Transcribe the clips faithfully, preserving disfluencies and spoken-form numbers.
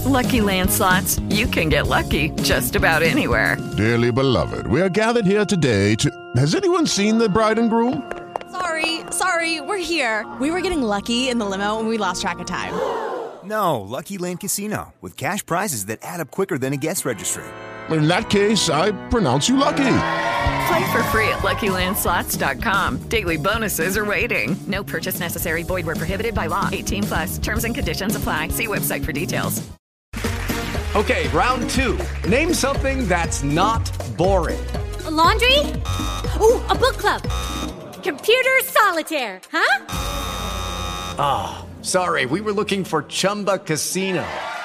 Lucky Land Slots, you can get lucky just about anywhere. Dearly beloved, we are gathered here today to... Has anyone seen the bride and groom? Sorry, sorry, we're here. We were getting lucky in the limo and we lost track of time. No, Lucky Land Casino, with cash prizes that add up quicker than a guest registry. In that case, I pronounce you lucky. Play for free at Lucky Land Slots dot com. Daily bonuses are waiting. No purchase necessary. Void where prohibited by law. eighteen plus. Terms and conditions apply. See website for details. Okay, round two. Name something that's not boring. A laundry? Ooh, a book club. Computer solitaire, huh? Ah, oh, sorry. We were looking for Chumba Casino.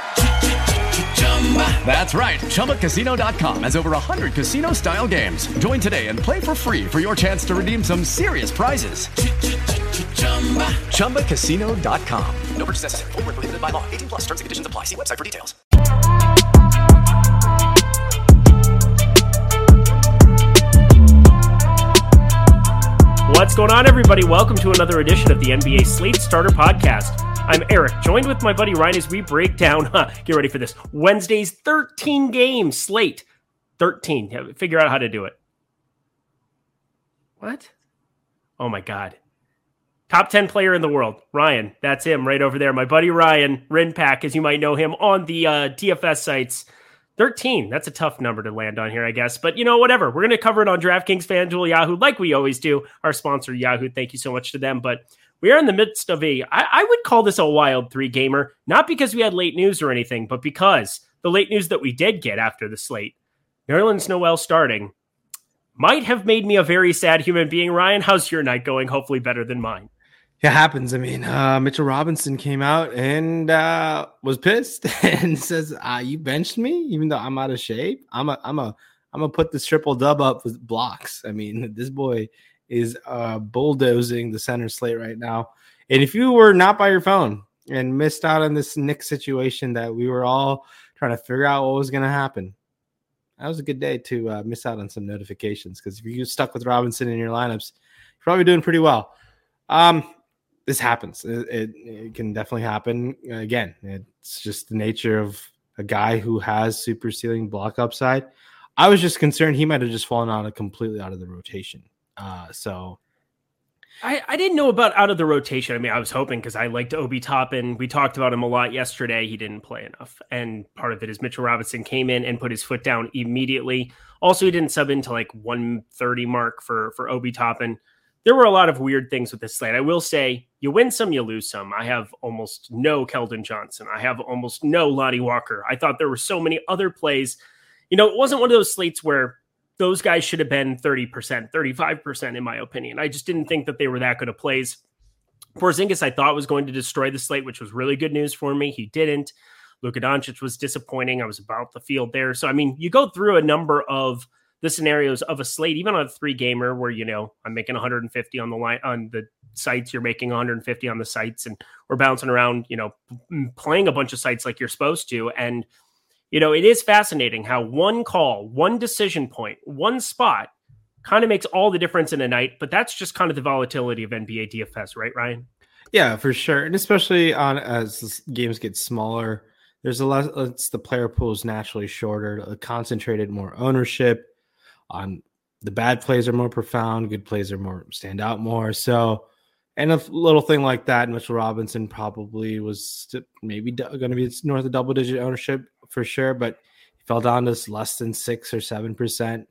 That's right. Chumba Casino dot com has over one hundred casino-style games. Join today and play for free for your chance to redeem some serious prizes. Chumba Casino dot com. No purchase necessary. Void where prohibited by law. eighteen plus. Terms and conditions apply. See website for details. What's going on, everybody? Welcome to another edition of the N B A Slate Starter Podcast. I'm Eric, joined with my buddy Ryan as we break down, huh, get ready for this, Wednesday's thirteen-game slate. thirteen. Figure out how to do it. What? Oh, my God. Top ten player in the world. Ryan, that's him right over there. My buddy Ryan, Rinpack, as you might know him on the uh, T F S sites. thirteen. That's a tough number to land on here, I guess. But, you know, whatever. We're going to cover it on DraftKings, FanDuel, Yahoo, like we always do. Our sponsor, Yahoo. Thank you so much to them. But we are in the midst of a, I, I would call this a wild three-gamer, not because we had late news or anything, but because the late news that we did get after the slate, Nerlens Noel starting, might have made me a very sad human being. Ryan, how's your night going? Hopefully better than mine. It happens. I mean, uh, Mitchell Robinson came out and uh, was pissed and says, uh, "You benched me, even though I'm out of shape. I'm a, I'm a, I'm gonna put this triple dub up with blocks." I mean, this boy is uh, bulldozing the center slate right now. And if you were not by your phone and missed out on this Knicks situation that we were all trying to figure out what was going to happen, that was a good day to uh, miss out on some notifications. Because if you stuck with Robinson in your lineups, you're probably doing pretty well. Um. This happens. It, it, it can definitely happen. Again, it's just the nature of a guy who has super ceiling block upside. I was just concerned he might have just fallen out of completely out of the rotation. Uh, so I, I didn't know about out of the rotation. I mean, I was hoping because I liked Obi Toppin. We talked about him a lot yesterday. He didn't play enough. And part of it is Mitchell Robinson came in and put his foot down immediately. Also, he didn't sub into like one thirty mark for, for Obi Toppin. There were a lot of weird things with this slate. I will say, you win some, you lose some. I have almost no Keldon Johnson. I have almost no Lonnie Walker. I thought there were so many other plays. You know, it wasn't one of those slates where those guys should have been thirty percent, thirty-five percent, in my opinion. I just didn't think that they were that good of plays. Porzingis, I thought, was going to destroy the slate, which was really good news for me. He didn't. Luka Doncic was disappointing. I was about the field there. So, I mean, you go through a number of the scenarios of a slate, even on a three gamer where, you know, I'm making one hundred fifty on the line on the sites, you're making one hundred fifty on the sites, and we're bouncing around, you know, playing a bunch of sites like you're supposed to. And, you know, it is fascinating how one call, one decision point, one spot kind of makes all the difference in a night. But that's just kind of the volatility of N B A D F S, right, Ryan? Yeah, for sure. And especially on as games get smaller, there's a lot, it's the player pool is naturally shorter, concentrated, more ownership. On the bad plays are more profound, good plays are more stand out more. So, and a little thing like that, Mitchell Robinson probably was maybe going to be north of double digit ownership for sure, but he fell down to less than six or seven percent.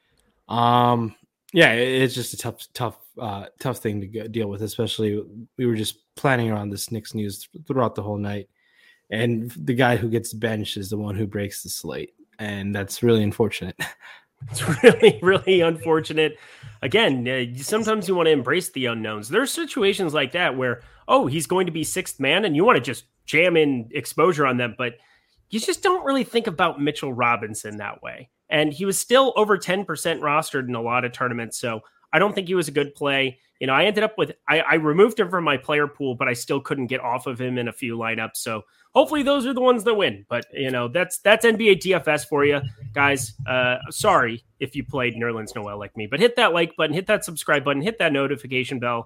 Um, yeah, it's just a tough, tough, uh, tough thing to go, deal with. Especially we were just planning around this Knicks news throughout the whole night, and the guy who gets benched is the one who breaks the slate, and that's really unfortunate. It's really, really unfortunate. Again, uh, sometimes you want to embrace the unknowns. There are situations like that where, oh, he's going to be sixth man, and you want to just jam in exposure on them, but you just don't really think about Mitchell Robinson that way. And he was still over ten percent rostered in a lot of tournaments, so I don't think he was a good play. You know, I ended up with, I, I removed him from my player pool, but I still couldn't get off of him in a few lineups. So hopefully those are the ones that win. But, you know, that's that's N B A D F S for you, guys. Uh, sorry if you played Nerlens Noel like me, but hit that like button, hit that subscribe button, hit that notification bell.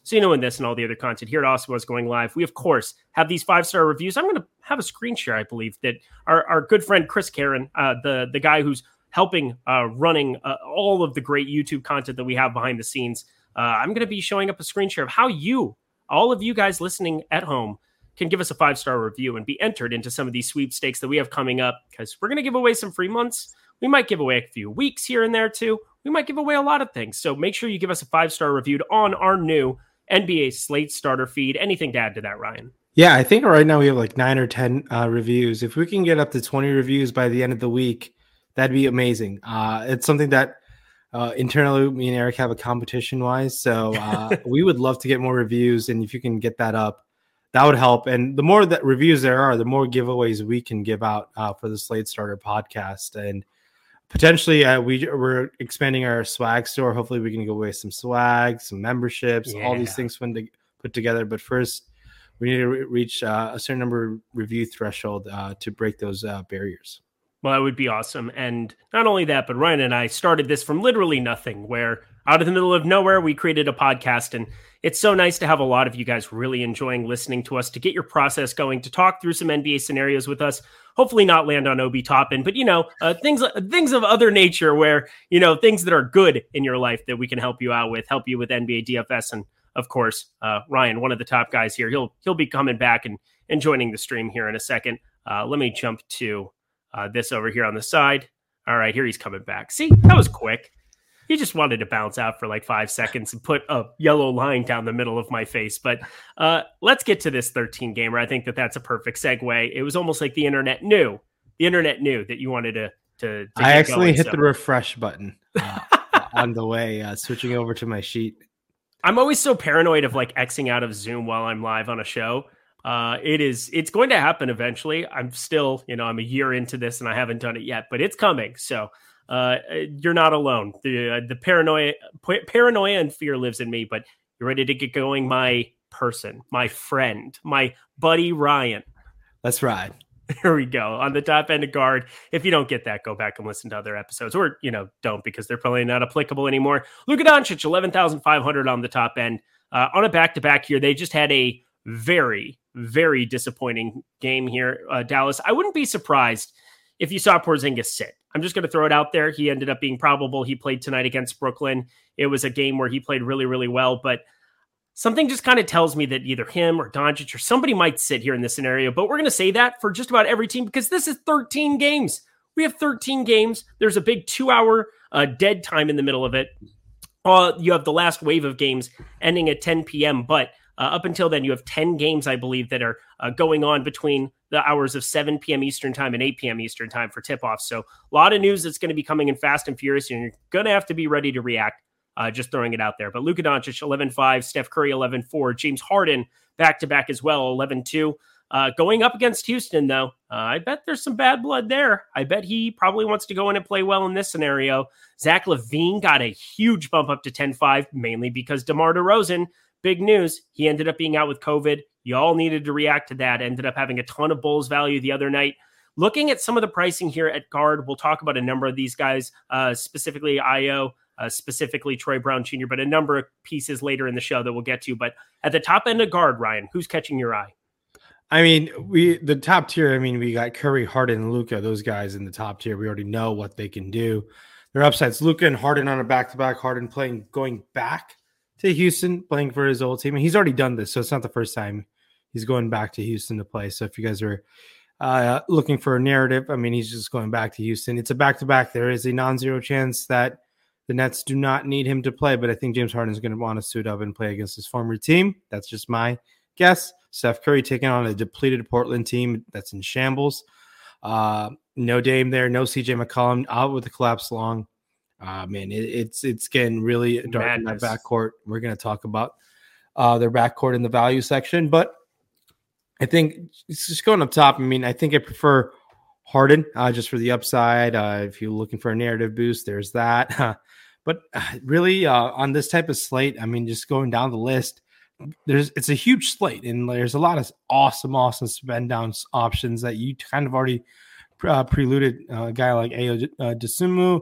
So you know when this and all the other content here at Awesome Was Going Live, we of course have these five-star reviews. I'm going to have a screen share, I believe, that our, our good friend Chris Karen, uh, the, the guy who's helping uh, running uh, all of the great YouTube content that we have behind the scenes. Uh, I'm going to be showing up a screen share of how you, all of you guys listening at home, can give us a five-star review and be entered into some of these sweepstakes that we have coming up, because we're going to give away some free months. We might give away a few weeks here and there too. We might give away a lot of things. So make sure you give us a five-star review on our new N B A Slate starter feed. Anything to add to that, Ryan? Yeah, I think right now we have like nine or ten uh, reviews. If we can get up to twenty reviews by the end of the week, that'd be amazing. Uh, it's something that uh, internally me and Eric have a competition wise. So uh, we would love to get more reviews. And if you can get that up, that would help. And the more that reviews there are, the more giveaways we can give out uh, for the Slate Starter podcast. And potentially uh, we, we're expanding our swag store. Hopefully we can give away some swag, some memberships, yeah. all these things fun to put together. But first, we need to re- reach uh, a certain number of review threshold uh, to break those uh, barriers. Well, that would be awesome. And not only that, but Ryan and I started this from literally nothing, where out of the middle of nowhere, we created a podcast. And it's so nice to have a lot of you guys really enjoying listening to us, to get your process going, to talk through some N B A scenarios with us. Hopefully not land on Obi Toppin, but, you know, uh, things things of other nature where, you know, things that are good in your life that we can help you out with, help you with N B A D F S. And of course, uh, Ryan, one of the top guys here, he'll he'll be coming back and, and joining the stream here in a second. Uh, let me jump to uh, this over here on the side. All right, here he's coming back. See, that was quick. He just wanted to bounce out for like five seconds and put a yellow line down the middle of my face. But uh, let's get to this thirteen gamer. I think that that's a perfect segue. It was almost like the internet knew. The internet knew that you wanted to. to, to I actually going, hit so. the refresh button uh, on the way, uh, switching over to my sheet. I'm always so paranoid of like Xing out of Zoom while I'm live on a show. Uh, it is, it's going to happen eventually. I'm still, you know, I'm a year into this and I haven't done it yet, but it's coming. So uh, you're not alone. The, uh, the paranoia, paranoia and fear lives in me, but you're ready to get going. My person, my friend, my buddy, Ryan. Let's ride. Here we go. On the top end of guard. If you don't get that, go back and listen to other episodes, or, you know, don't, because they're probably not applicable anymore. Luka Doncic, eleven thousand five hundred on the top end. Uh, on a back-to-back here, they just had a very, very disappointing game here, uh, Dallas. I wouldn't be surprised if you saw Porzingis sit. I'm just going to throw it out there. He ended up being probable. He played tonight against Brooklyn. It was a game where he played really, really well, but something just kind of tells me that either him or Doncic or somebody might sit here in this scenario, but we're going to say that for just about every team because this is thirteen games. We have thirteen games. There's a big two-hour uh, dead time in the middle of it. Uh, you have the last wave of games ending at ten p.m., but uh, up until then, you have ten games, I believe, that are uh, going on between the hours of seven p.m. Eastern time and eight p.m. Eastern time for tip-offs. So a lot of news that's going to be coming in fast and furious, and you're going to have to be ready to react. Uh, just throwing it out there. But Luka Doncic, eleven five, Steph Curry, eleven four, James Harden, back-to-back as well, eleven two. Uh, going up against Houston, though, uh, I bet there's some bad blood there. I bet he probably wants to go in and play well in this scenario. Zach LaVine got a huge bump up to ten five, mainly because DeMar DeRozan, big news, he ended up being out with COVID. You all needed to react to that. Ended up having a ton of Bulls value the other night. Looking at some of the pricing here at guard, we'll talk about a number of these guys, uh, specifically I O, Uh, specifically Troy Brown Junior, but a number of pieces later in the show that we'll get to. But at the top end of guard, Ryan, who's catching your eye? I mean, we the top tier, I mean, we got Curry, Harden, and Luka, those guys in the top tier. We already know what they can do. Their upsides, Luka and Harden on a back-to-back, Harden playing, going back to Houston, playing for his old team. And he's already done this, so it's not the first time he's going back to Houston to play. So if you guys are uh, looking for a narrative, I mean, he's just going back to Houston. It's a back-to-back. There is a non-zero chance that the Nets do not need him to play, but I think James Harden is going to want to suit up and play against his former team. That's just my guess. Steph Curry taking on a depleted Portland team that's in shambles. Uh, no Dame there, no C J McCollum, out with the collapse long. Uh, man, it, it's it's getting really dark Madness. In that backcourt. We're going to talk about uh, their backcourt in the value section, but I think it's just going up top. I mean, I think I prefer Harden uh, just for the upside. Uh, if you're looking for a narrative boost, there's that. But really, uh, on this type of slate, I mean, just going down the list, there's it's a huge slate, and there's a lot of awesome, awesome spend down options that you kind of already uh, preluded. Uh, a guy like Ayo uh, Dosunmu, uh,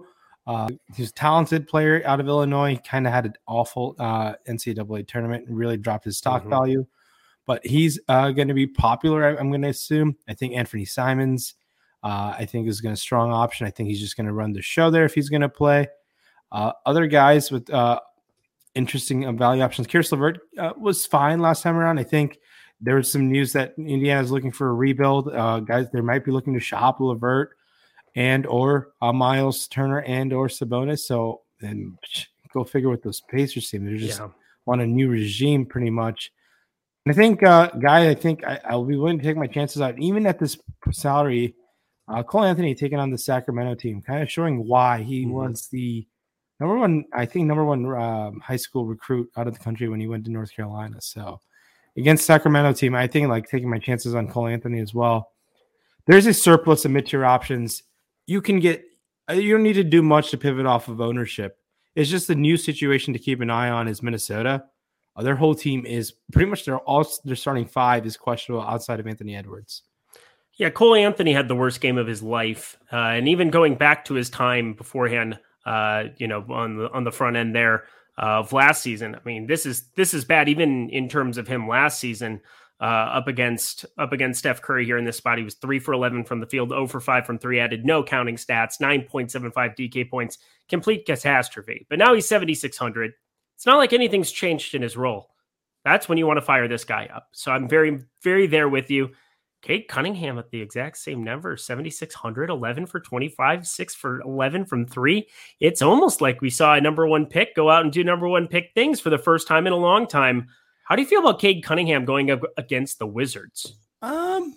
Uh, he's a talented player out of Illinois. He kind of had an awful uh, N C double A tournament and really dropped his stock mm-hmm. value. But he's uh, going to be popular, I, I'm going to assume. I think Anthony Simons, uh, I think, is going to strong option. I think he's just going to run the show there if he's going to play. Uh, other guys with uh, interesting value options. Karis LeVert uh, was fine last time around. I think there was some news that Indiana is looking for a rebuild. Uh, guys, they might be looking to shop LeVert and or uh, Miles Turner and or Sabonis. So then go figure with those Pacers team. They're just yeah. on a new regime pretty much. And I think, uh, guy, I think I, I'll be willing to take my chances out, even at this salary. Uh, Cole Anthony taking on the Sacramento team, kind of showing why he mm-hmm. was the number one, I think, number one um, high school recruit out of the country when he went to North Carolina. So against Sacramento team, I think like taking my chances on Cole Anthony as well. There's a surplus of mid-tier options. You can get, you don't need to do much to pivot off of ownership. It's just the new situation to keep an eye on is Minnesota. Uh, their whole team is pretty much their all their starting five is questionable outside of Anthony Edwards. Yeah, Cole Anthony had the worst game of his life, uh, and even going back to his time beforehand, uh, you know, on the on the front end there uh, of last season. I mean, this is this is bad even in terms of him last season. Uh, up against up against Steph Curry here in this spot. He was three for eleven from the field, zero for five from three, added no counting stats, nine point seven five D K points, complete catastrophe. But now he's seventy-six hundred. It's not like anything's changed in his role. That's when you want to fire this guy up. So I'm very, very there with you. Cade Cunningham at the exact same number, seventy-six hundred, eleven for twenty-five, six for eleven from three. It's almost like we saw a number one pick go out and do number one pick things for the first time in a long time. How do you feel about Cade Cunningham going up against the Wizards? Um,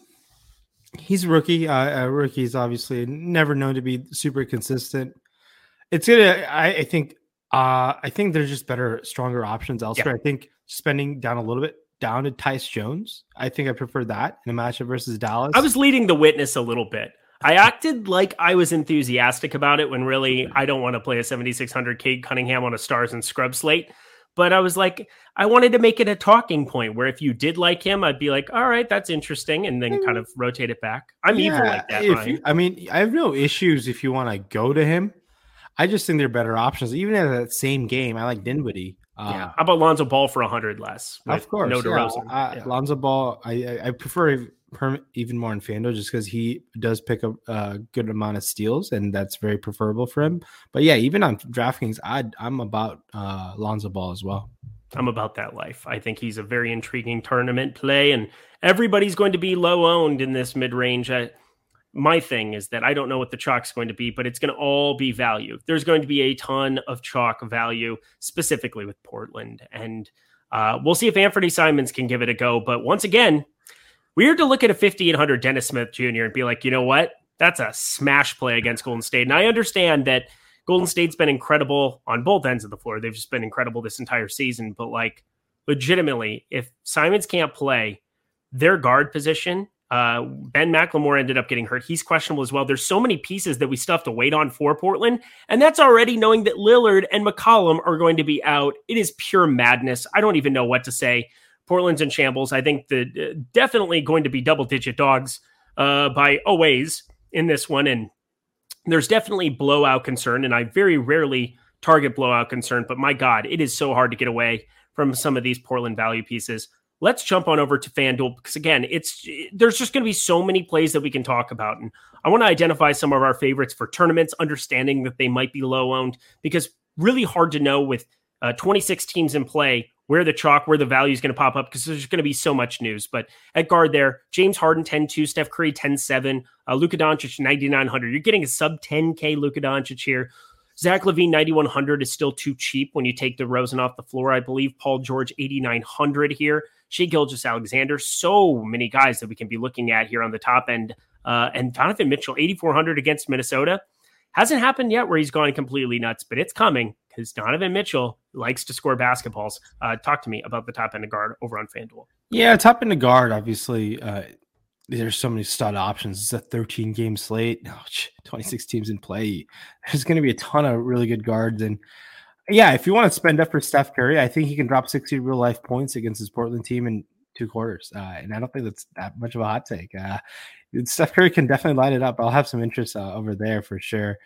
he's a rookie. Uh, a rookie is obviously never known to be super consistent. It's gonna. I, I think. Uh, I think there's just better, stronger options elsewhere. Yeah. I think spending down a little bit down to Tyus Jones. I think I prefer that in a matchup versus Dallas. I was leading the witness a little bit. I acted like I was enthusiastic about it when really I don't want to play a seventy-six hundred Cade Cunningham on a Stars and Scrub slate. But I was like, I wanted to make it a talking point where if you did like him, I'd be like, all right, that's interesting. And then kind of rotate it back. I'm yeah, evil like that. If you, I mean, I have no issues if you want to go to him. I just think they're better options. Even in that same game, I like Dinwiddie. Uh, yeah. How about Lonzo Ball for one hundred less? Of course. No yeah. DeRozan. Uh, yeah. Lonzo Ball, I, I, I prefer even more in FanDuel just because he does pick up a good amount of steals, and that's very preferable for him. But yeah, even on DraftKings, I'd, I'm about uh, Lonzo Ball as well. I'm about that life. I think he's a very intriguing tournament play, and everybody's going to be low owned in this mid range. I, my thing is that I don't know what the chalk's going to be, but it's going to all be value. There's going to be a ton of chalk value, specifically with Portland. And uh, we'll see if Anthony Simons can give it a go. But once again, weird to look at a fifty-eight hundred Dennis Smith Junior and be like, you know what? That's a smash play against Golden State. And I understand that Golden State's been incredible on both ends of the floor. They've just been incredible this entire season. But like, legitimately, if Simons can't play, their guard position, uh, Ben McLemore ended up getting hurt. He's questionable as well. There's so many pieces that we still have to wait on for Portland. And that's already knowing that Lillard and McCollum are going to be out. It is pure madness. I don't even know what to say. Portland's in shambles. I think that uh, definitely going to be double-digit dogs uh, by always in this one. And there's definitely blowout concern, and I very rarely target blowout concern, but my God, it is so hard to get away from some of these Portland value pieces. Let's jump on over to FanDuel because, again, it's there's just going to be so many plays that we can talk about. And I want to identify some of our favorites for tournaments, understanding that they might be low-owned, because really hard to know with uh, twenty-six teams in play where the chalk, where the value is going to pop up, because there's going to be so much news. But at guard there, James Harden ten two, Steph Curry ten seven, uh, Luka Doncic ninety-nine hundred. You're getting a sub ten K Luka Doncic here. Zach LaVine ninety-one hundred is still too cheap when you take DeRozan off the floor. I believe Paul George eighty-nine hundred here. Shai Gilgeous-Alexander. So many guys that we can be looking at here on the top end. Uh, and Donovan Mitchell eighty-four hundred against Minnesota. Hasn't happened yet where he's gone completely nuts, but it's coming because Donovan Mitchell likes to score basketballs. Uh, talk to me about the top end of guard over on FanDuel. Yeah, top end of guard, obviously, uh, there's so many stud options. It's a thirteen game slate, oh, twenty-six teams in play. There's going to be a ton of really good guards. And yeah, if you want to spend up for Steph Curry, I think he can drop sixty real life points against his Portland team in two quarters. Uh, and I don't think that's that much of a hot take. Uh, Steph Curry can definitely light it up. I'll have some interest uh, over there for sure.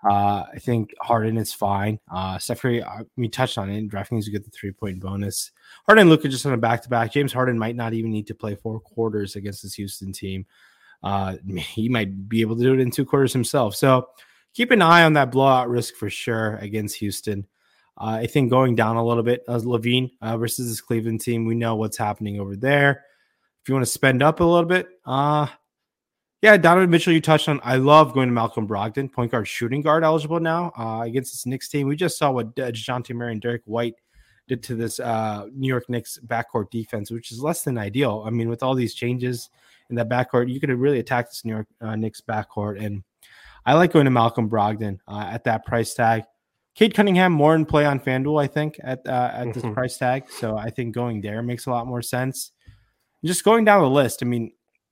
Uh, I think Harden is fine. Uh, Steph Curry, uh, we touched on it. DraftKings, you get the three-point bonus. Harden and Luka just on a back-to-back. James Harden might not even need to play four quarters against this Houston team. Uh, he might be able to do it in two quarters himself. So keep an eye on that blowout risk for sure against Houston. Uh, I think going down a little bit, uh, Levine uh, versus this Cleveland team, we know what's happening over there. If you want to spend up a little bit, uh, yeah, Donovan Mitchell, you touched on. I love going to Malcolm Brogdon, point guard, shooting guard eligible now uh, against this Knicks team. We just saw what uh, DeJounte Murray and Derek White did to this uh, New York Knicks backcourt defense, which is less than ideal. I mean, with all these changes in that backcourt, you could really attack this New York uh, Knicks backcourt. And I like going to Malcolm Brogdon uh, at that price tag. Cade Cunningham more in play on FanDuel, I think, at uh, at mm-hmm. this price tag. So I think going there makes a lot more sense. Just going down the list, I mean,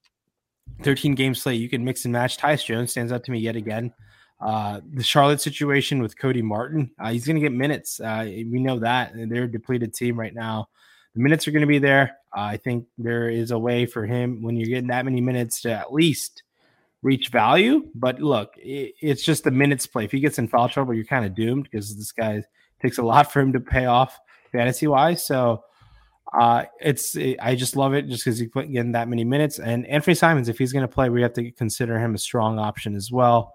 thirteen game slate, you can mix and match. Tyus Jones stands out to me yet again. Uh, the Charlotte situation with Cody Martin, uh, he's going to get minutes. Uh, we know that. They're a depleted team right now. The minutes are going to be there. Uh, I think there is a way for him when you're getting that many minutes to at least reach value. But look, it, it's just the minutes play. If he gets in foul trouble, you're kind of doomed because this guy takes a lot for him to pay off fantasy-wise. So, Uh, it's it, I just love it just because he's getting that many minutes. And Anthony Simons, if he's going to play, we have to consider him a strong option as well.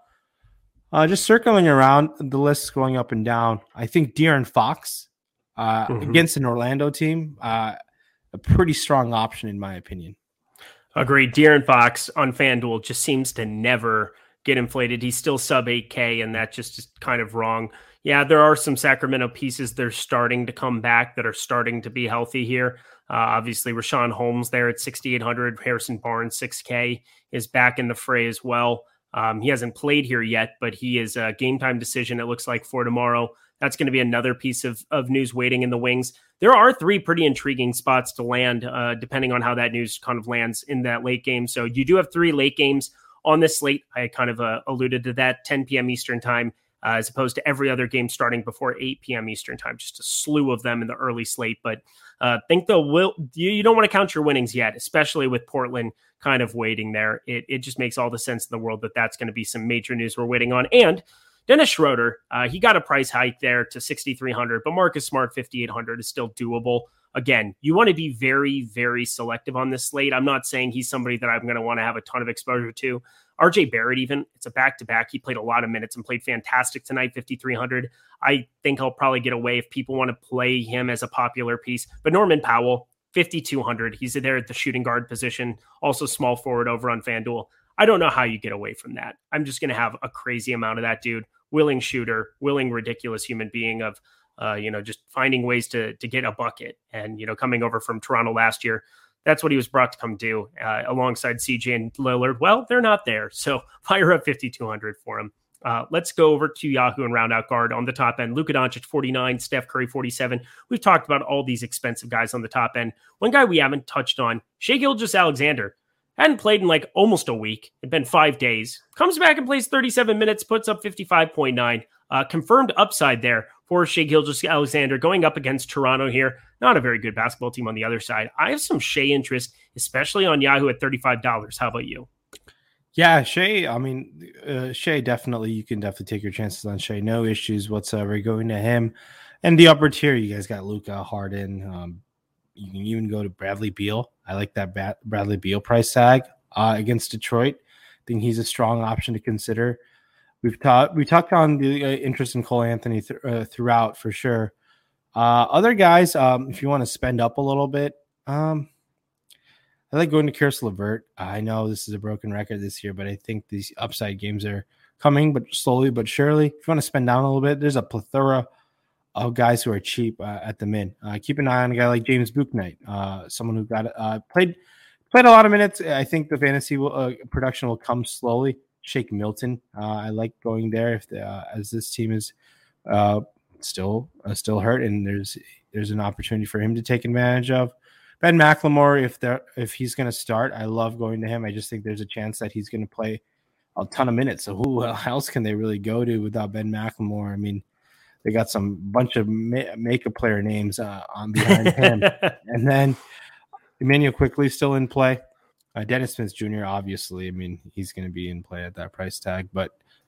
Uh, just circling around the list, going up and down. I think De'Aaron Fox uh, mm-hmm. against an Orlando team, uh, a pretty strong option in my opinion. Agreed. De'Aaron Fox on FanDuel just seems to never get inflated. He's still sub eight K, and that just is kind of wrong. Yeah, there are some Sacramento pieces that are starting to come back that are starting to be healthy here. Uh, obviously, Rashawn Holmes there at sixty-eight hundred. Harrison Barnes, six K, is back in the fray as well. Um, he hasn't played here yet, but he is a game time decision, it looks like, for tomorrow. That's going to be another piece of, of news waiting in the wings. There are three pretty intriguing spots to land, uh, depending on how that news kind of lands in that late game. So you do have three late games on this slate. I kind of uh, alluded to that, ten p.m. Eastern time. Uh, as opposed to every other game starting before eight p.m. Eastern time, just a slew of them in the early slate. But uh, think they'll will you, you don't want to count your winnings yet, especially with Portland kind of waiting there. It it just makes all the sense in the world that that's going to be some major news we're waiting on. And Dennis Schroeder, uh, he got a price hike there to sixty-three hundred, but Marcus Smart fifty-eight hundred is still doable. Again, you want to be very, very selective on this slate. I'm not saying he's somebody that I'm going to want to have a ton of exposure to. R J Barrett, even, it's a back-to-back. He played a lot of minutes and played fantastic tonight, fifty-three hundred. I think he'll probably get away if people want to play him as a popular piece. But Norman Powell, fifty-two hundred. He's there at the shooting guard position, also small forward over on FanDuel. I don't know how you get away from that. I'm just going to have a crazy amount of that dude. Willing shooter, willing, ridiculous human being of, uh, you know, just finding ways to to get a bucket. And, you know, coming over from Toronto last year, that's what he was brought to come do uh, alongside C J and Lillard. Well, they're not there. So fire up fifty-two hundred for him. Uh, let's go over to Yahoo and round out guard on the top end. Luka Doncic, forty-nine, Steph Curry, forty-seven. We've talked about all these expensive guys on the top end. One guy we haven't touched on, Shai Gilgeous-Alexander. Hadn't played in like almost a week. It'd been five days. Comes back and plays thirty-seven minutes, puts up fifty-five point nine. Uh, confirmed upside there for Shai Gilgeous-Alexander going up against Toronto here. Not a very good basketball team on the other side. I have some Shai interest, especially on Yahoo at thirty-five dollars. How about you? Yeah, Shai, I mean, uh, Shai definitely, you can definitely take your chances on Shai. No issues whatsoever going to him. And the upper tier, you guys got Luka, Harden. Um, you can even go to Bradley Beal. I like that Bad- Bradley Beal price tag uh, against Detroit. I think he's a strong option to consider. We've talked we talked on the uh, interest in Cole Anthony th- uh, throughout for sure. Uh, other guys, um, if you want to spend up a little bit, um, I like going to Karis LeVert. I know this is a broken record this year, but I think these upside games are coming, but slowly but surely. If you want to spend down a little bit, there's a plethora of guys who are cheap uh, at the min. Uh, keep an eye on a guy like James Bouknight, uh, someone who got uh, played played a lot of minutes. I think the fantasy will, uh, production will come slowly. Shake Milton, uh, I like going there if the, uh, as this team is uh, still uh, still hurt, and there's there's an opportunity for him to take advantage of. Ben McLemore, if they if he's going to start, I love going to him. I just think there's a chance that he's going to play a ton of minutes. So who else can they really go to without Ben McLemore? I mean, they got some bunch of ma- make a player names uh, on behind him, and then Emmanuel Quickley still in play. Uh, Dennis Smith Junior, obviously, I mean, he's going to be in play at that price tag, but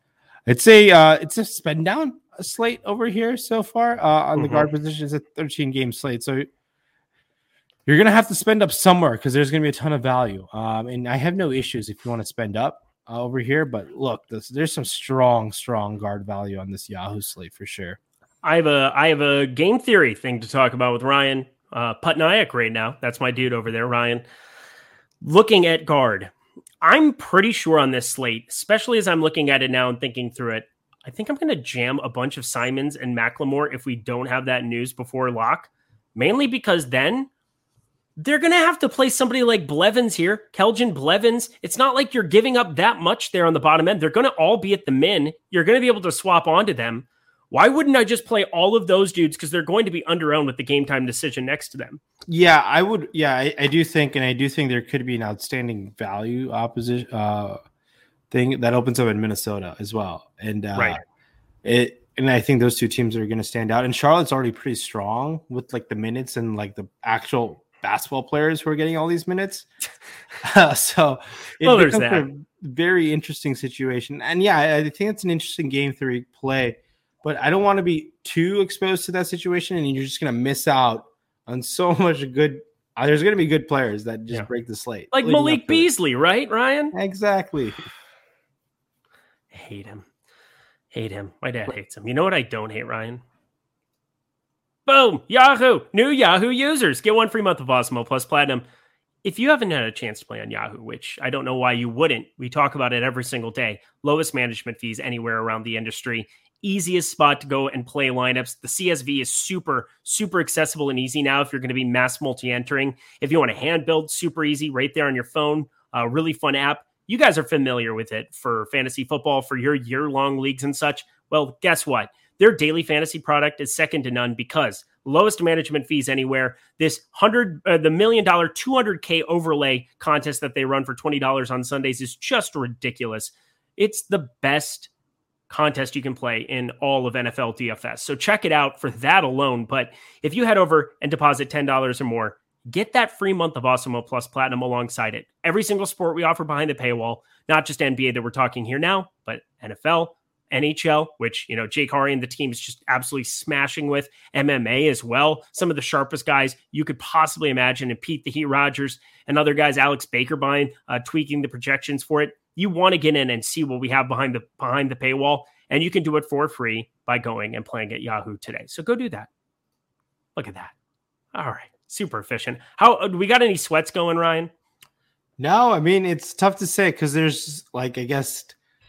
It's a uh, it's a spend down slate over here so far uh, on mm-hmm. the guard position. It's a thirteen game slate, so you're gonna have to spend up somewhere because there's gonna be a ton of value. Um, and I have no issues if you want to spend up uh, over here. But look, this, there's some strong, strong guard value on this Yahoo slate for sure. I have a I have a game theory thing to talk about with Ryan uh, Putnayak right now. That's my dude over there, Ryan. Looking at guard. I'm pretty sure on this slate, especially as I'm looking at it now and thinking through it, I think I'm going to jam a bunch of Simons and McLemore if we don't have that news before lock, mainly because then they're going to have to play somebody like Blevins here, Kelvin Blevins. It's not like you're giving up that much there on the bottom end. They're going to all be at the min. You're going to be able to swap onto them. Why wouldn't I just play all of those dudes? Because they're going to be under-owned with the game time decision next to them. Yeah, I would. Yeah, I, I do think, and I do think there could be an outstanding value opposition uh, thing that opens up in Minnesota as well. And uh, right, it, and I think those two teams are going to stand out. And Charlotte's already pretty strong with like the minutes and like the actual basketball players who are getting all these minutes. uh, so it well, becomes that. a very interesting situation. And yeah, I, I think it's an interesting game theory play. But I don't want to be too exposed to that situation, and you're just going to miss out on so much good. Uh, there's going to be good players that just yeah. break the slate, like Malik Beasley, right, Ryan? Exactly. I hate him. Hate him. My dad hates him. You know what I don't hate, Ryan? Boom! Yahoo! New Yahoo users get one free month of Awesemo Plus Platinum. If you haven't had a chance to play on Yahoo, which I don't know why you wouldn't, we talk about it every single day. Lowest management fees anywhere around the industry. Easiest spot to go and play lineups. The C S V is super, super accessible and easy now if you're going to be mass multi-entering. If you want to hand build, super easy right there on your phone. Uh, really fun app. You guys are familiar with it for fantasy football, for your year-long leagues and such. Well, guess what? Their daily fantasy product is second to none because lowest management fees anywhere. This hundred, uh, the million dollar two hundred K overlay contest that they run for twenty dollars on Sundays is just ridiculous. It's the best contest you can play in all of N F L D F S. So check it out for that alone. But if you head over and deposit ten dollars or more, get that free month of Awesemo Plus Platinum alongside it. Every single sport we offer behind the paywall, not just N B A that we're talking here now, but N F L, N H L, which, you know, Jake Hari and the team is just absolutely smashing with, M M A as well. Some of the sharpest guys you could possibly imagine, and Pete the Heat Rogers and other guys, Alex Bakerbine, uh, tweaking the projections for it. You want to get in and see what we have behind the behind the paywall, and you can do it for free by going and playing at Yahoo today. So go do that. Look at that. All right. Super efficient. How we got any sweats going, Ryan? No, I mean, it's tough to say because there's like, I guess,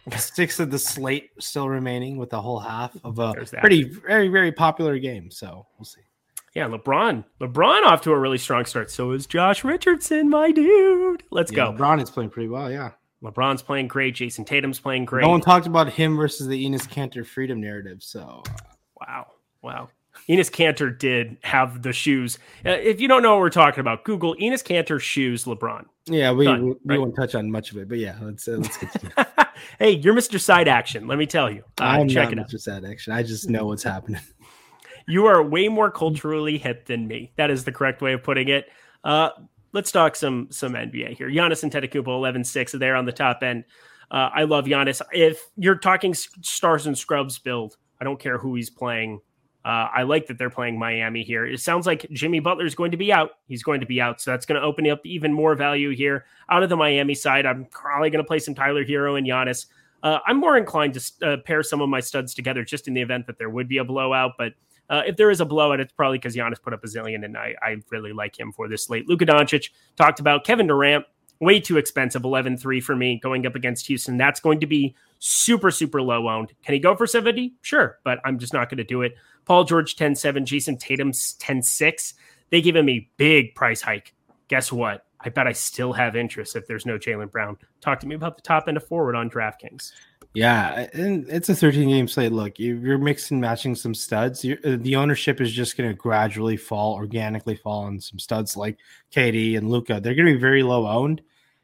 six of the slate still remaining with the whole half of a pretty, very, very popular game. So we'll see. Yeah, LeBron. LeBron off to a really strong start. So is Josh Richardson, my dude. Let's yeah, go. LeBron is playing pretty well, yeah. LeBron's playing great. Jason Tatum's playing great. No one talked about him versus the Enes Kanter freedom narrative. So, wow. Wow. Enes Kanter did have the shoes. Uh, if you don't know what we're talking about, Google Enes Kanter shoes LeBron. Yeah, we, Done, we, we right? won't touch on much of it. But yeah, let's, uh, let's continue. Hey, you're Mister Side Action. Let me tell you. Uh, I'm check not it Mister out. Side Action. I just know what's happening. You are way more culturally hip than me. That is the correct way of putting it. Uh, let's talk some some N B A here. Giannis Antetokounmpo, eleven six there on the top end. Uh, I love Giannis. If you're talking stars and scrubs build, I don't care who he's playing. Uh, I like that they're playing Miami here. It sounds like Jimmy Butler is going to be out. He's going to be out. So that's going to open up even more value here. Out of the Miami side, I'm probably going to play some Tyler Hero and Giannis. Uh, I'm more inclined to uh, pair some of my studs together just in the event that there would be a blowout. But uh, if there is a blowout, it's probably because Giannis put up a zillion, and I, I really like him for this slate. Luka Doncic talked about. Kevin Durant, way too expensive, eleven three for me going up against Houston. That's going to be super, super low owned. Can he go for seventy? Sure, but I'm just not going to do it. Paul George, ten seven. Jason Tatum, ten six. They give him a big price hike. Guess what? I bet I still have interest if there's no Jaylen Brown. Talk to me about the top end of forward on DraftKings. Yeah, and it's a thirteen-game slate. Look, you're mixing matching some studs. You're, the ownership is just going to gradually fall, organically fall on some studs like K D and Luka. They're going to be very low owned.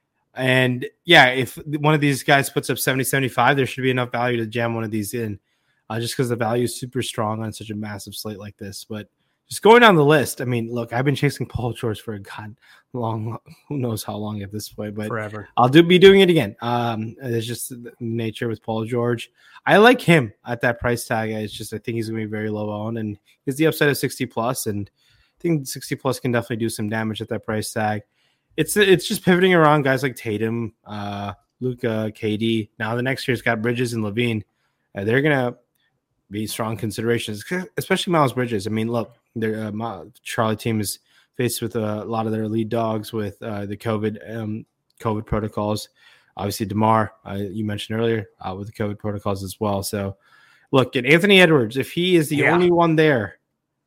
And yeah, if one of these guys puts up seventy, seventy-five, there should be enough value to jam one of these in uh, just because the value is super strong on such a massive slate like this. But just going down the list. I mean, look, I've been chasing Paul George for a god long, who knows how long at this point, but forever. I'll do be doing it again. Um, it's just the nature with Paul George. I like him at that price tag. It's just I think he's going to be very low owned, and he's the upside of sixty plus, and I think sixty plus can definitely do some damage at that price tag. It's it's just pivoting around guys like Tatum, uh, Luka, K D. Now the next year's got Bridges and Levine. Uh, they're gonna be strong considerations, especially Miles Bridges. I mean, look, their uh, Charlie team is faced with a lot of their lead dogs with uh, the COVID um, COVID protocols. Obviously, DeMar, uh, you mentioned earlier, uh, with the COVID protocols as well. So, look, at Anthony Edwards, if he is the yeah. only one there,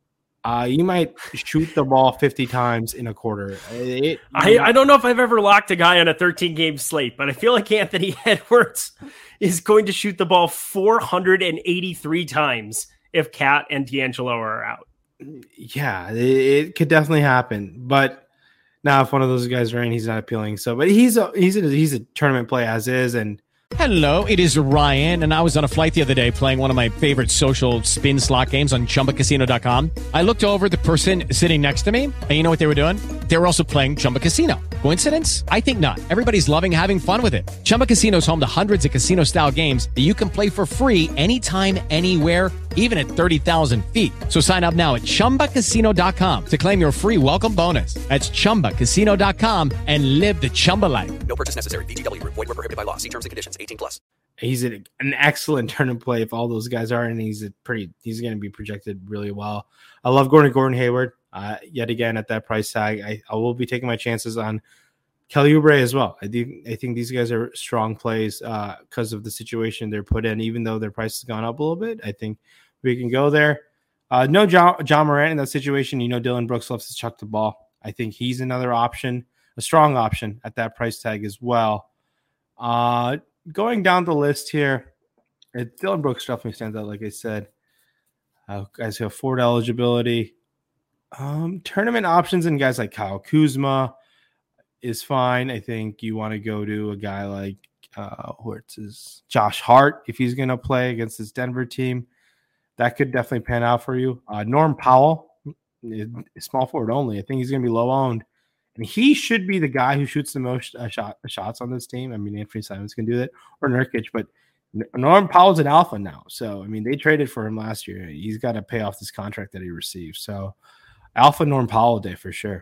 uh, you might shoot the ball fifty times in a quarter. It, I, I don't know if I've ever locked a guy on a thirteen-game slate, but I feel like Anthony Edwards is going to shoot the ball four hundred eighty-three times if Cat and D'Angelo are out. Yeah, it, it could definitely happen, but now if one of those guys are in, he's not appealing. So, but he's a he's a he's a tournament play as is. And hello, it is Ryan, and I was on a flight the other day playing one of my favorite social spin slot games on Chumba Casino dot com. I looked over at the person sitting next to me, and you know what they were doing? They were also playing Chumba Casino. Coincidence? I think not. Everybody's loving having fun with it. Chumba Casino is home to hundreds of casino-style games that you can play for free anytime, anywhere, even at thirty thousand feet. So sign up now at Chumba Casino dot com to claim your free welcome bonus. That's Chumba Casino dot com and live the Chumba life. No purchase necessary. V G W. Void where prohibited by law. See terms and conditions. eighteen plus. He's an excellent tournament play if all those guys are, and he's a pretty. He's going to be projected really well. I love Gordon Gordon Hayward. Uh, yet again at that price tag, I, I will be taking my chances on Kelly Oubre as well. I do. I think these guys are strong plays because uh, of the situation they're put in. Even though their price has gone up a little bit, I think we can go there. Uh, no John, John Morant in that situation. You know, Dylan Brooks loves to chuck the ball. I think he's another option, a strong option at that price tag as well. Uh, going down the list here, it, Dylan Brooks definitely stands out. Like I said, uh, guys who have Ford eligibility. Um, tournament options and guys like Kyle Kuzma is fine. I think you want to go to a guy like uh, what's his Josh Hart if he's going to play against this Denver team. That could definitely pan out for you. Uh, Norm Powell, is small forward only. I think he's going to be low owned, and he should be the guy who shoots the most uh, shot shots on this team. I mean, Anthony Simons can do that, or Nurkic, but Norm Powell's an alpha now. So I mean, they traded for him last year. He's got to pay off this contract that he received. So. Alpha Norm Powell day for sure.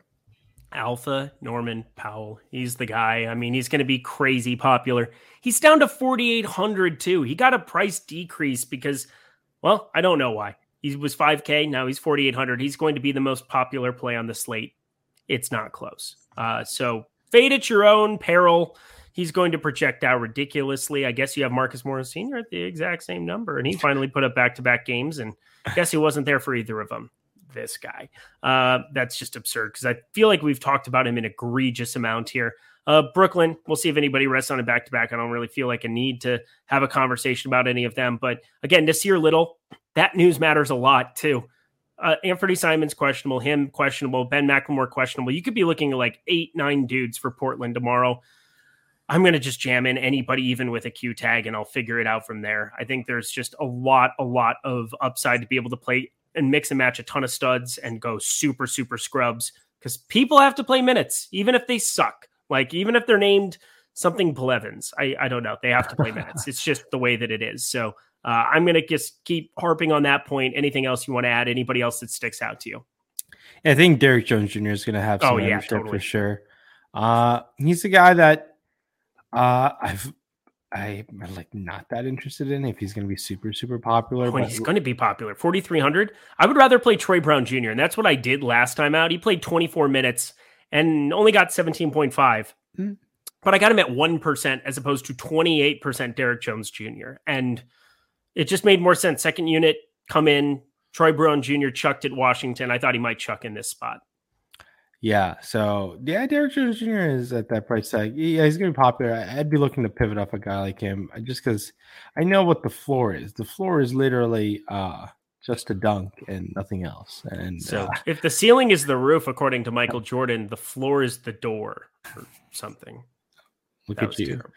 Alpha Norman Powell. He's the guy. I mean, he's going to be crazy popular. He's down to forty-eight hundred too. He got a price decrease because, well, I don't know why. He was five K. Now he's forty-eight hundred. He's going to be the most popular play on the slate. It's not close. Uh, so fade at your own peril. He's going to project out ridiculously. I guess you have Marcus Morris Senior at the exact same number, and he finally put up back-to-back games, and I guess he wasn't there for either of them. This guy. Uh, that's just absurd because I feel like we've talked about him an egregious amount here. Uh, Brooklyn, we'll see if anybody rests on a back-to-back. I don't really feel like a need to have a conversation about any of them. But again, Nasir Little, that news matters a lot too. Uh, Anthony Simons questionable, him questionable, Ben McLemore questionable. You could be looking at like eight, nine dudes for Portland tomorrow. I'm going to just jam in anybody, even with a Q tag, and I'll figure it out from there. I think there's just a lot, a lot of upside to be able to play and mix and match a ton of studs and go super, super scrubs because people have to play minutes, even if they suck. Like, even if they're named something Blevins, I, I don't know. They have to play minutes. It's just the way that it is. So uh, I'm going to just keep harping on that point. Anything else you want to add? Anybody else that sticks out to you? I think Derrick Jones Junior is going to have some oh, yeah, ownership totally. for sure. Uh, he's the guy that uh, I've I'm like not that interested in if he's going to be super, super popular. When but he's going to be popular, forty-three hundred. I would rather play Troy Brown Junior, and that's what I did last time out. He played twenty-four minutes and only got seventeen point five, mm-hmm. but I got him at one percent as opposed to twenty-eight percent Derrick Jones Junior, and it just made more sense. Second unit, come in. Troy Brown Junior chucked at Washington. I thought he might chuck in this spot. Yeah, so yeah, Derrick Jones Junior is at that price tag. Yeah, he's going to be popular. I'd be looking to pivot off a guy like him just because I know what the floor is. The floor is literally uh, just a dunk and nothing else. And so uh, if the ceiling is the roof, according to Michael Jordan, the floor is the door or something. Look that at was you. Terrible.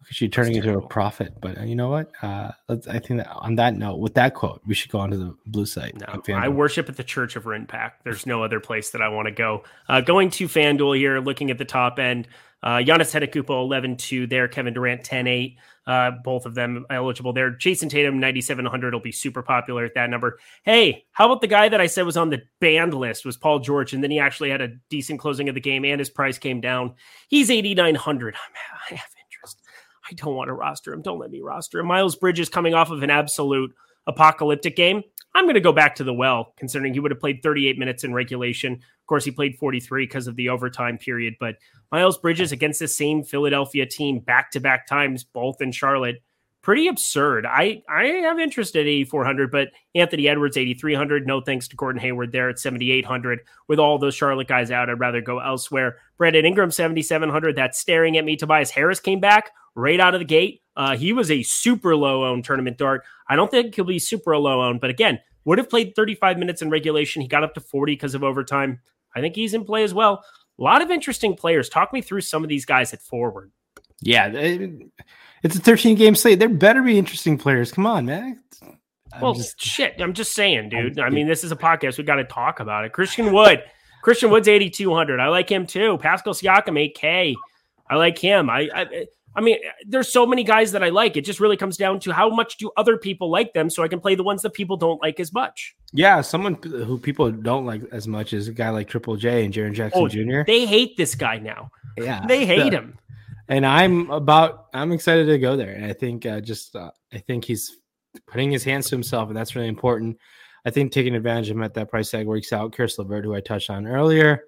She's turning into a prophet, but uh, you know what? Uh, let's, I think that on that note, with that quote, we should go onto the blue site. No, I worship at the Church of Rinpack. There's no other place that I want to go. Uh, going to FanDuel here, looking at the top end, uh, Giannis Antetokounmpo eleven two there, Kevin Durant ten eight. Uh, both of them eligible there. Jason Tatum ninety-seven hundred will be super popular at that number. Hey, how about the guy that I said was on the banned list was Paul George, and then he actually had a decent closing of the game, and his price came down. He's eighty-nine hundred. I have interest. I don't want to roster him. Don't let me roster him. Miles Bridges coming off of an absolute apocalyptic game. I'm going to go back to the well, considering he would have played thirty-eight minutes in regulation. Of course, he played forty-three because of the overtime period. But Miles Bridges against the same Philadelphia team back-to-back times, both in Charlotte, pretty absurd. I, I have interest at eighty-four hundred, but Anthony Edwards, eighty-three hundred. No thanks to Gordon Hayward there at seventy-eight hundred. With all those Charlotte guys out, I'd rather go elsewhere. Brandon Ingram, seventy-seven hundred. That's staring at me. Tobias Harris came back right out of the gate. Uh, he was a super low-owned tournament dart. I don't think he'll be super low-owned, but again, would have played thirty-five minutes in regulation. He got up to forty because of overtime. I think he's in play as well. A lot of interesting players. Talk me through some of these guys at forward. Yeah, it's a thirteen-game slate. There better be interesting players. Come on, man. I'm well, just, shit. I'm just saying, dude. I mean, this is a podcast. We got to talk about it. Christian Wood. Christian Wood's eighty-two hundred. I like him too. Pascal Siakam, eight K. I like him. I, I I mean, there's so many guys that I like. It just really comes down to how much do other people like them so I can play the ones that people don't like as much. Yeah, someone who people don't like as much is a guy like Triple J and Jaren Jackson oh, Junior They hate this guy now. Yeah. They hate him. And I'm about, I'm excited to go there. And I think uh, just, uh, I think he's putting his hands to himself, and that's really important. I think taking advantage of him at that price tag works out. Karis LeVert, who I touched on earlier.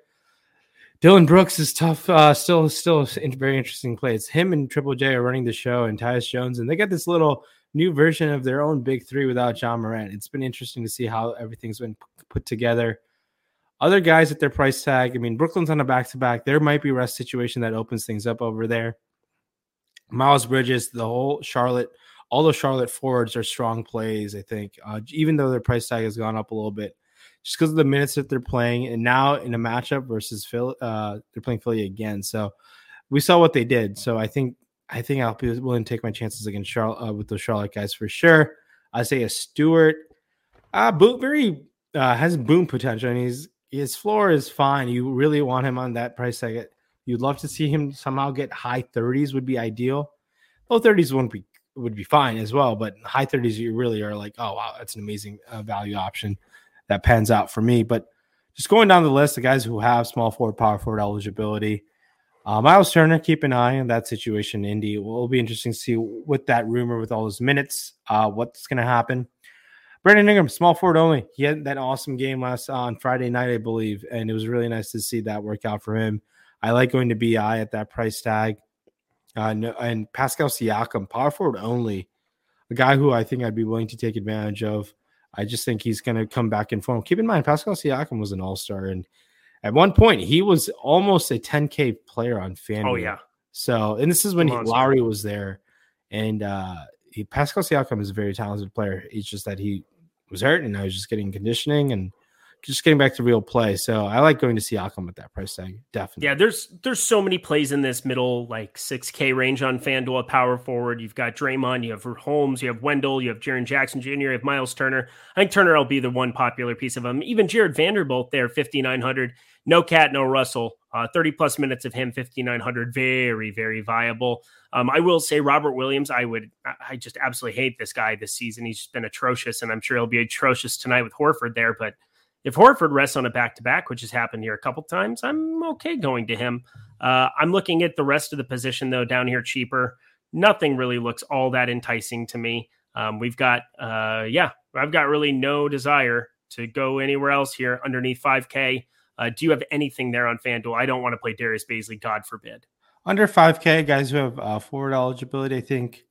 Dylan Brooks is tough. Uh, still, still a very interesting play. It's him and Triple J are running the show, and Tyus Jones, and they got this little new version of their own big three without John Morant. It's been interesting to see how everything's been put together. Other guys at their price tag. I mean, Brooklyn's on a back-to-back. There might be a rest situation that opens things up over there. Miles Bridges, the whole Charlotte, all those Charlotte forwards are strong plays, I think, uh, even though their price tag has gone up a little bit. Just because of the minutes that they're playing, and now in a matchup versus Phil, uh, they're playing Philly again. So we saw what they did. So I think I think I'll be willing to take my chances against Charlotte uh, with those Charlotte guys for sure. I say a Stewart, uh, boom, very uh, has boom potential, and he's his floor is fine. You really want him on that price tag. You'd love to see him somehow get high thirties would be ideal. Low thirties wouldn't be would be fine as well, but high thirties you really are like, oh wow, that's an amazing uh, value option. That pans out for me. But just going down the list, the guys who have small forward, power forward eligibility, uh, Miles Turner, keep an eye on that situation. Indy, well, it'll be interesting to see with that rumor, with all those minutes, uh, what's going to happen. Brandon Ingram, small forward only. He had that awesome game last uh, on Friday night, I believe, and it was really nice to see that work out for him. I like going to B I at that price tag. Uh, no, and Pascal Siakam, power forward only, a guy who I think I'd be willing to take advantage of. I just think he's going to come back in form. Keep in mind, Pascal Siakam was an all-star, and at one point, he was almost a ten K player on FanDuel. Oh, yeah. So, and this is when he, Lowry was there, and uh, he, Pascal Siakam is a very talented player. It's just that he was hurt, and now he's just getting conditioning and just getting back to real play. So I like going to Siakam at that price tag. Definitely. Yeah, there's there's so many plays in this middle, like six K range on FanDuel at power forward. You've got Draymond, you have Holmes, you have Wendell, you have Jaren Jackson Junior, you have Miles Turner. I think Turner will be the one popular piece of them. Even Jared Vanderbilt there, fifty-nine hundred. No Cat, no Russell. Uh, thirty-plus minutes of him, fifty-nine hundred. Very, very viable. Um, I will say Robert Williams, I would, I just absolutely hate this guy this season. He's just been atrocious, and I'm sure he'll be atrocious tonight with Horford there, but if Horford rests on a back-to-back, which has happened here a couple times, I'm okay going to him. Uh, I'm looking at the rest of the position, though, down here cheaper. Nothing really looks all that enticing to me. Um, we've got, uh, yeah, I've got really no desire to go anywhere else here underneath five K. Uh, do you have anything there on FanDuel? I don't want to play Darius Bazley, God forbid. Under five K, guys who have uh, forward eligibility, I think,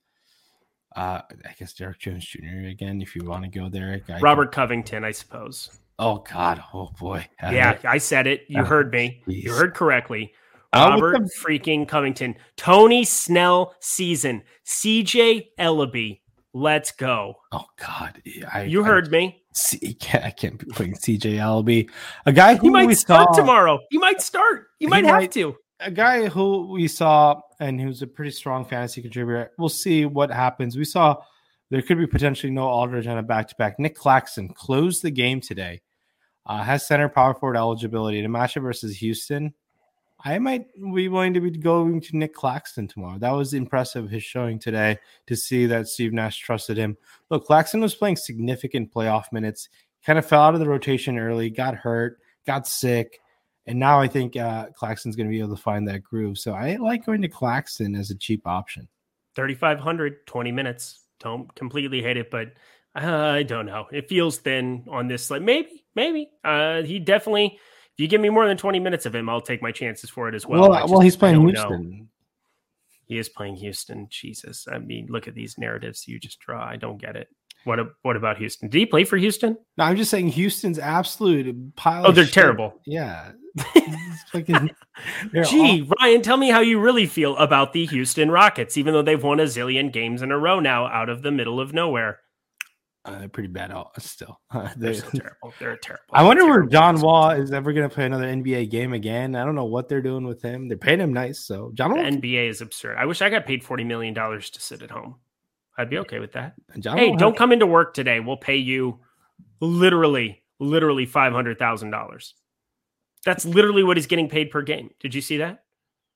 uh, I guess Derek Jones Junior again, if you want to go there. Robert can... Covington, I suppose. Oh, God. Oh, boy. Yeah, I said it. You oh, heard me. Geez. You heard correctly. Uh, Robert the... freaking Covington. Tony Snell season. C J Ellaby. Let's go. Oh, God. I, you heard I, me. See, I can't be putting C J Ellaby. A guy who he might we start saw... tomorrow. You might start. You might have might... to. a guy who we saw and who's a pretty strong fantasy contributor. We'll see what happens. We saw there could be potentially no Aldridge on a back-to-back. Nick Claxton closed the game today. Uh, has center power forward eligibility to match it versus Houston. I might be willing to be going to Nick Claxton tomorrow. That was impressive, his showing today, to see that Steve Nash trusted him. Look, Claxton was playing significant playoff minutes. Kind of fell out of the rotation early, got hurt, got sick, and now I think uh, Claxton's going to be able to find that groove. So I like going to Claxton as a cheap option. thirty-five hundred, twenty minutes. Don't completely hate it, but uh, I don't know. It feels thin on this slate. Maybe, maybe. Uh, he definitely, if you give me more than twenty minutes of him, I'll take my chances for it as well. Well, well he's playing Houston. Know. He is playing Houston. Jesus. I mean, look at these narratives you just draw. I don't get it. What what about Houston? Did he play for Houston? No, I'm just saying Houston's absolute pile Oh, of they're shit. terrible. Yeah. Fucking, Gee, all... Ryan, tell me how you really feel about the Houston Rockets, even though they've won a zillion games in a row now out of the middle of nowhere. Uh, they're pretty bad still. Uh, they're, they're so terrible. They're terrible. I wonder terrible where John Wall is ever going to play another N B A game again. I don't know what they're doing with him. They're paying him nice. So John the Wall... N B A is absurd. I wish I got paid forty million dollars to sit at home. I'd be okay with that. John hey, Wall don't has... come into work today. We'll pay you literally, literally five hundred thousand dollars. That's literally what he's getting paid per game. Did you see that?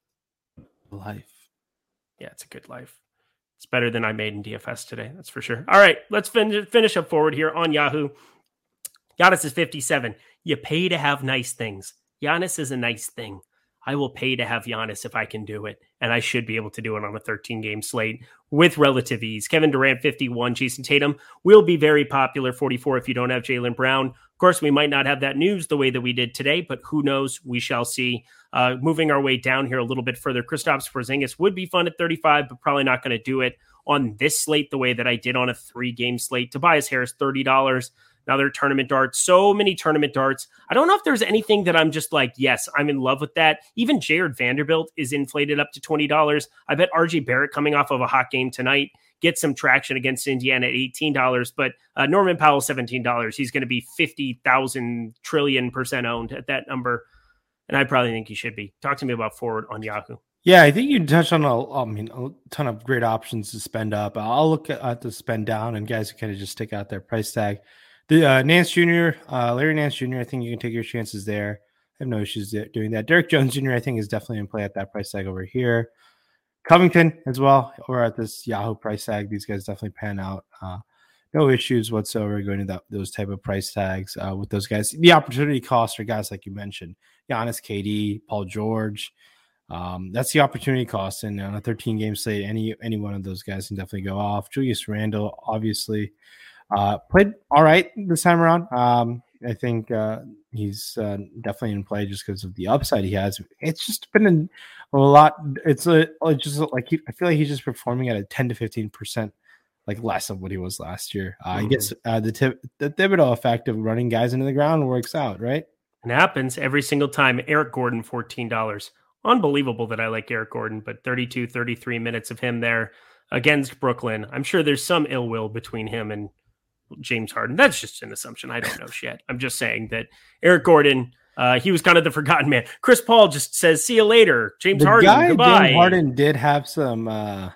Life. Yeah, it's a good life. It's better than I made in D F S today. That's for sure. All right, let's fin- finish up forward here on Yahoo. Giannis is fifty-seven. You pay to have nice things. Giannis is a nice thing. I will pay to have Giannis if I can do it, and I should be able to do it on a thirteen-game slate with relative ease. Kevin Durant, fifty-one. Jason Tatum will be very popular, forty-four if you don't have Jaylen Brown. Of course, we might not have that news the way that we did today, but who knows? We shall see. Uh, moving our way down here a little bit further, Kristaps Porzingis would be fun at thirty-five, but probably not going to do it on this slate the way that I did on a three-game slate. Tobias Harris, thirty dollars. Another tournament dart. So many tournament darts. I don't know if there's anything that I'm just like, yes, I'm in love with that. Even Jared Vanderbilt is inflated up to twenty dollars. I bet R J Barrett coming off of a hot game tonight gets some traction against Indiana at eighteen dollars. But uh, Norman Powell, seventeen dollars. He's going to be fifty thousand trillion percent owned at that number. And I probably think he should be. Talk to me about forward on Yahoo. Yeah, I think you touched on a, I mean, a ton of great options to spend up. I'll look at, at the spend down and guys who kind of just stick out their price tag. The uh, Nance Junior, uh, Larry Nance Junior, I think you can take your chances there. I have no issues doing that. Derek Jones Junior, I think, is definitely in play at that price tag over here. Covington as well, or at this Yahoo price tag. These guys definitely pan out. Uh, no issues whatsoever going to that, those type of price tags uh, with those guys. The opportunity cost are guys like you mentioned, Giannis, K D, Paul George. Um, that's the opportunity cost. And on a thirteen-game slate, any any one of those guys can definitely go off. Julius Randle, obviously. Uh, played all right this time around. Um, I think uh, he's uh, definitely in play just because of the upside he has. It's just been a, a lot. It's a it's just like he, I feel like he's just performing at a ten to fifteen percent like less of what he was last year. Uh, mm-hmm. I guess uh, the tip, the Thibodeau effect of running guys into the ground works out, right? It happens every single time. Eric Gordon, fourteen dollars. Unbelievable that I like Eric Gordon, but thirty-two, thirty-three minutes of him there against Brooklyn. I'm sure there's some ill will between him and James Harden. That's just an assumption. I don't know shit. I'm just saying that Eric Gordon, uh, he was kind of the forgotten man. Chris Paul just says, see you later. James the Harden, guy goodbye. James Harden did have some uh,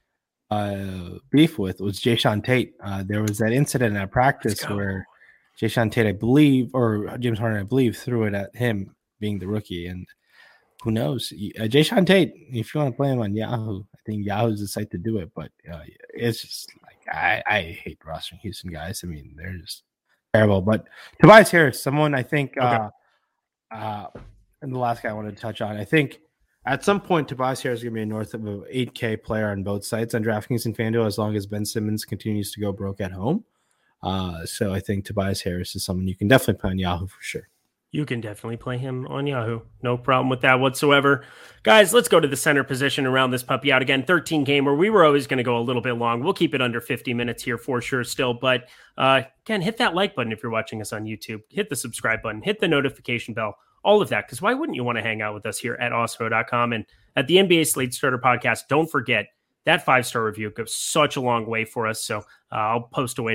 uh, beef with was Jayshawn Tate. Uh, there was that incident at practice where Jayshawn Tate, I believe, or James Harden, I believe, threw it at him being the rookie. And who knows? Uh, Jayshawn Tate, if you want to play him on Yahoo, I think Yahoo's the site to do it. But uh, it's just like, I, I hate rostering Houston guys. I mean, they're just terrible. But Tobias Harris, someone I think, okay. uh, uh, and the last guy I wanted to touch on, I think at some point Tobias Harris is going to be a north of an eight K player on both sites on DraftKings and FanDuel as long as Ben Simmons continues to go broke at home. Uh, so I think Tobias Harris is someone you can definitely play on Yahoo for sure. You can definitely play him on Yahoo. No problem with that whatsoever. Guys, let's go to the center position around this puppy out. Again, thirteen gamer. We were always going to go a little bit long. We'll keep it under fifty minutes here for sure still. But uh, again, hit that like button if you're watching us on YouTube. Hit the subscribe button. Hit the notification bell. All of that. Because why wouldn't you want to hang out with us here at Awesemo dot com and at the N B A Slate Starter Podcast? Don't forget that five-star review goes such a long way for us. So uh, I'll post a way to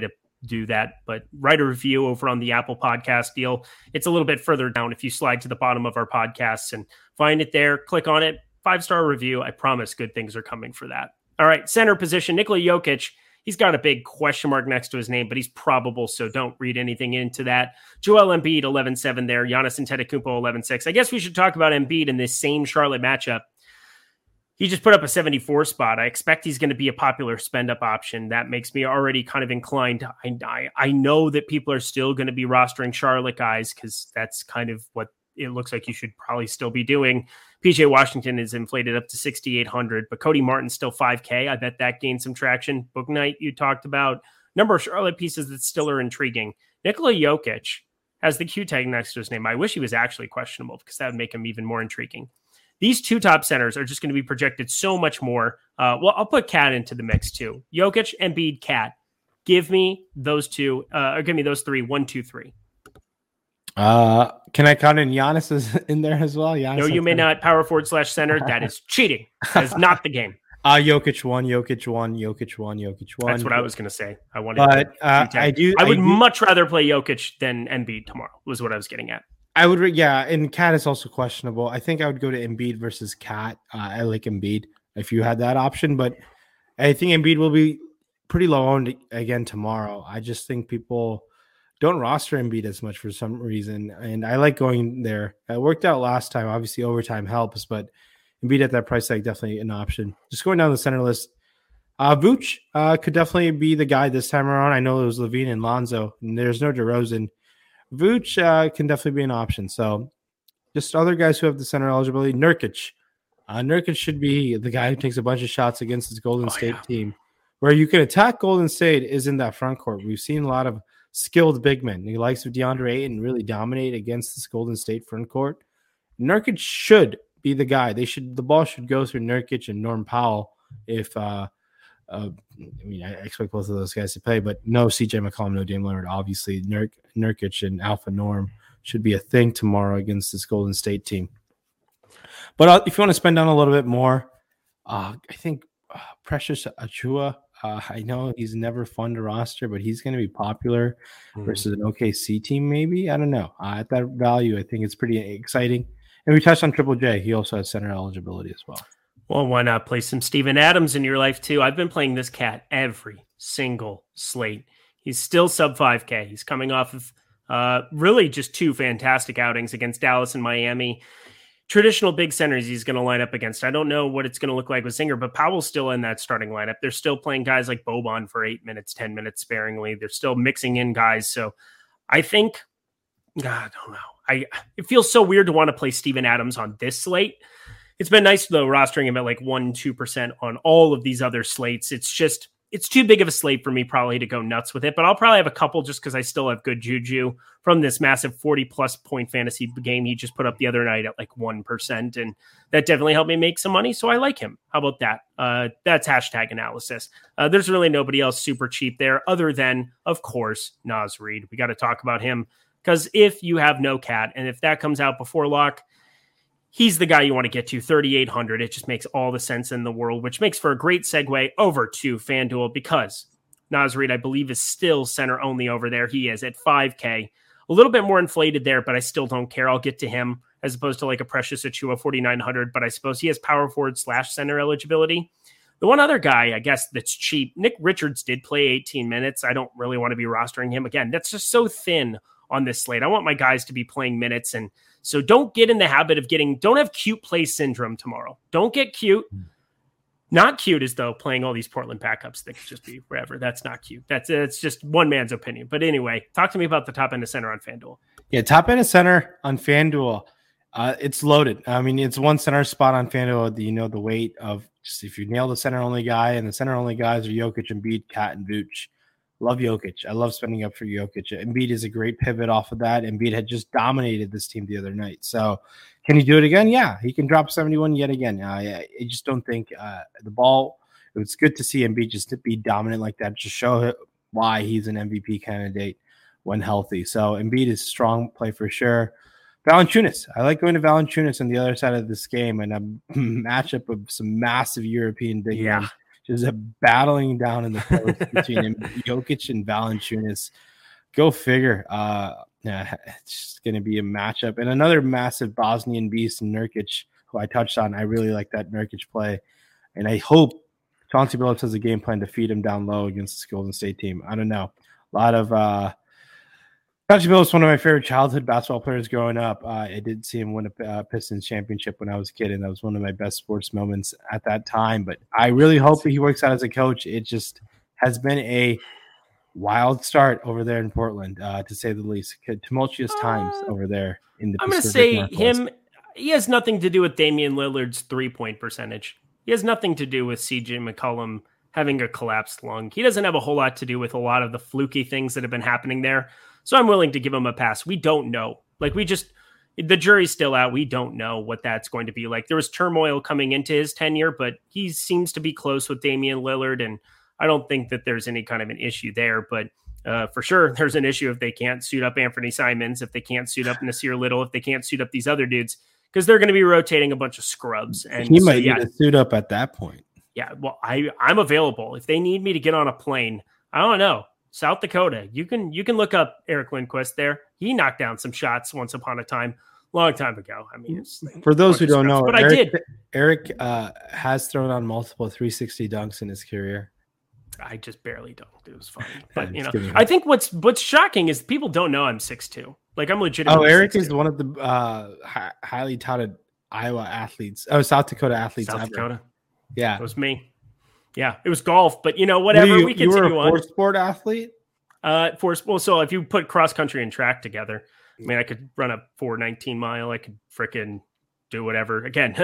do that. But write a review over on the Apple Podcast deal. It's a little bit further down. If you slide to the bottom of our podcasts and find it there, click on it, five-star review. I promise good things are coming for that. All right, center position, Nikola Jokic. He's got a big question mark next to his name, but he's probable, so don't read anything into that. Joel Embiid, eleven seven there. Giannis Antetokounmpo, eleven six. I guess we should talk about Embiid in this same Charlotte matchup. He just put up a seventy-four spot. I expect he's going to be a popular spend-up option. That makes me already kind of inclined. I, I, I know that people are still going to be rostering Charlotte guys because that's kind of what it looks like you should probably still be doing. P J Washington is inflated up to sixty-eight hundred, but Cody Martin's still five K. I bet that gained some traction. Book Night, you talked about. Number of Charlotte pieces that still are intriguing. Nikola Jokic has the Q tag next to his name. I wish he was actually questionable because that would make him even more intriguing. These two top centers are just going to be projected so much more. Uh, well, I'll put Cat into the mix too. Jokic, Embiid, Cat. Give me those two, uh, or give me those three. One, two, three. Uh, can I count in Giannis as, in there as well? Giannis no, you may not. Power forward slash center. That is cheating. That is not the game. Uh, Jokic one, Jokic one, Jokic one, Jokic one. That's what I was going to say. I wanted, but uh, I do. I would I do, much rather play Jokic than Embiid tomorrow. Was what I was getting at. I would, yeah, and Cat is also questionable. I think I would go to Embiid versus Cat. Uh, I like Embiid if you had that option, but I think Embiid will be pretty low owned again tomorrow. I just think people don't roster Embiid as much for some reason, and I like going there. It worked out last time. Obviously, overtime helps, but Embiid at that price tag definitely an option. Just going down the center list, uh, Vooch uh, could definitely be the guy this time around. I know it was Levine and Lonzo, and there's no DeRozan. Vooch uh, can definitely be an option. So just other guys who have the center eligibility. Nurkic. Uh, Nurkic should be the guy who takes a bunch of shots against his Golden oh, State yeah. team. Where you can attack Golden State is in that front court. We've seen a lot of skilled big men. The likes of DeAndre Ayton really dominate against this Golden State front court. Nurkic should be the guy. They should. The ball should go through Nurkic and Norm Powell if uh, – Uh, I mean, I expect both of those guys to play, but no C J McCollum, no Dame Lillard. Obviously, Nurk, Nurkic and Alpha Norm should be a thing tomorrow against this Golden State team. But uh, if you want to spend down a little bit more, uh, I think uh, Precious Achiuwa, uh, I know he's never fun to roster, but he's going to be popular mm. versus an O K C team maybe. I don't know. Uh, at that value, I think it's pretty exciting. And we touched on Triple J. He also has center eligibility as well. Well, why not play some Steven Adams in your life, too? I've been playing this cat every single slate. He's still sub five K. He's coming off of uh, really just two fantastic outings against Dallas and Miami. Traditional big centers he's going to line up against. I don't know what it's going to look like with Zinger, but Powell's still in that starting lineup. They're still playing guys like Boban for eight minutes, ten minutes sparingly. They're still mixing in guys. So I think, God, I don't know. I It feels so weird to want to play Steven Adams on this slate. It's been nice, though, rostering him at like one, two percent on all of these other slates. It's just, it's too big of a slate for me probably to go nuts with it, but I'll probably have a couple just because I still have good juju from this massive forty plus point fantasy game he just put up the other night at like one percent. And that definitely helped me make some money. So I like him. How about that? Uh, that's hashtag analysis. Uh, there's really nobody else super cheap there other than, of course, Naz Reid. We got to talk about him because if you have no cat and if that comes out before lock, he's the guy you want to get to, thirty-eight hundred. It just makes all the sense in the world, which makes for a great segue over to FanDuel because Naz Reid, I believe, is still center only over there. He is at five K. A little bit more inflated there, but I still don't care. I'll get to him as opposed to like a Precious Achiuwa forty-nine hundred, but I suppose he has power forward slash center eligibility. The one other guy, I guess, that's cheap, Nick Richards did play eighteen minutes. I don't really want to be rostering him. Again, that's just so thin on this slate. I want my guys to be playing minutes, and so don't get in the habit of getting, don't have cute play syndrome tomorrow. Don't get cute. Not cute as though playing all these Portland backups that could just be wherever. That's not cute. That's it's just one man's opinion. But anyway, talk to me about the top end of center on FanDuel. Yeah, top end of center on FanDuel. Uh, it's loaded. I mean, it's one center spot on FanDuel. You know the weight of just if you nail the center only guy, and the center only guys are Jokic, Embiid, Cat, and Vooch. Love Jokic. I love spending up for Jokic. Embiid is a great pivot off of that. Embiid had just dominated this team the other night. So can he do it again? Yeah, he can drop seventy-one yet again. Uh, I just don't think uh, the ball, it was good to see Embiid just to be dominant like that, just show why he's an M V P candidate when healthy. So Embiid is a strong play for sure. Valanciunas. I like going to Valanciunas on the other side of this game and a matchup of some massive European big yeah. men. just a battling down in the post between him, Jokic and Valanciunas. Go figure. Uh, yeah, it's going to be a matchup. And another massive Bosnian beast in Nurkic, who I touched on. I really like that Nurkic play. And I hope Chauncey Billups has a game plan to feed him down low against this Golden State team. I don't know. A lot of uh, Chauncey Billups, one of my favorite childhood basketball players growing up. Uh, I did see him win a uh, Pistons championship when I was a kid, and that was one of my best sports moments at that time. But I really hope that he works out as a coach. It just has been a wild start over there in Portland, uh, to say the least. Tumultuous times uh, over there in the I'm going to say Northwest. him. He has nothing to do with Damian Lillard's three-point percentage. He has nothing to do with C J McCollum having a collapsed lung. He doesn't have a whole lot to do with a lot of the fluky things that have been happening there. So I'm willing to give him a pass. We don't know. Like we just, the jury's still out. We don't know what that's going to be like. There was turmoil coming into his tenure, but he seems to be close with Damian Lillard. And I don't think that there's any kind of an issue there, but uh, for sure there's an issue if they can't suit up Anthony Simons, if they can't suit up Nasir Little, if they can't suit up these other dudes, because they're going to be rotating a bunch of scrubs. And he so, might yeah, need to suit up at that point. Yeah, well, I, I'm available. If they need me to get on a plane, I don't know. South Dakota, you can you can look up Eric Lindquist there. He knocked down some shots once upon a time, long time ago. I mean, it's for those who don't know, but Eric, I did. Eric uh, has thrown on multiple three sixty dunks in his career. I just barely dunked. It was funny, but you know, I think what's what's shocking is people don't know I'm six two. Like I'm legitimately. Oh, Eric six two. Is one of the uh, hi- highly touted Iowa athletes. Oh, South Dakota athletes. South ever. Dakota. Yeah, it was me. Yeah, it was golf, but you know, whatever. You, we continue you were a on. four sport athlete. Uh, for well, so if you put cross country and track together, I mean, I could run a four nineteen mile. I could frickin' do whatever. Again,